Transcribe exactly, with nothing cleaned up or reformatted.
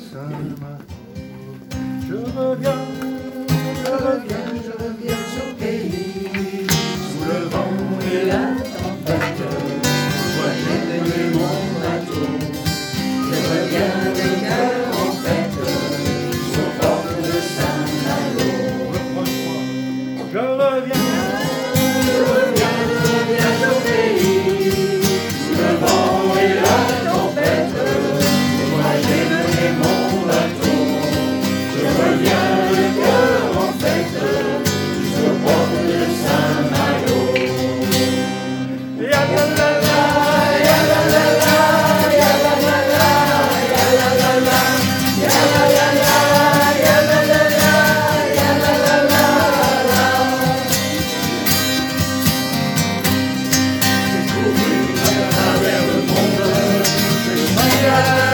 Saint-Malo. Je reviens, je reviens, je reviens au pays, sous le vent et la tempête. Moi j'ai aimé mon bateau. Je reviens le cœur en fête, sur bord de Saint-Malo. Je reviens, je reviens, je reviens au pays, sous le vent et la tempête. Et moi j'ai mené mon bateau. Je reviens le cœur en fête, sur bord de Saint-Malo. Ya la la la, ya la la la, ya la la la, ya la la la, ya la la la, ya la la la, ya la la la la. J'ai couru à travers le monde, j'ai chanté à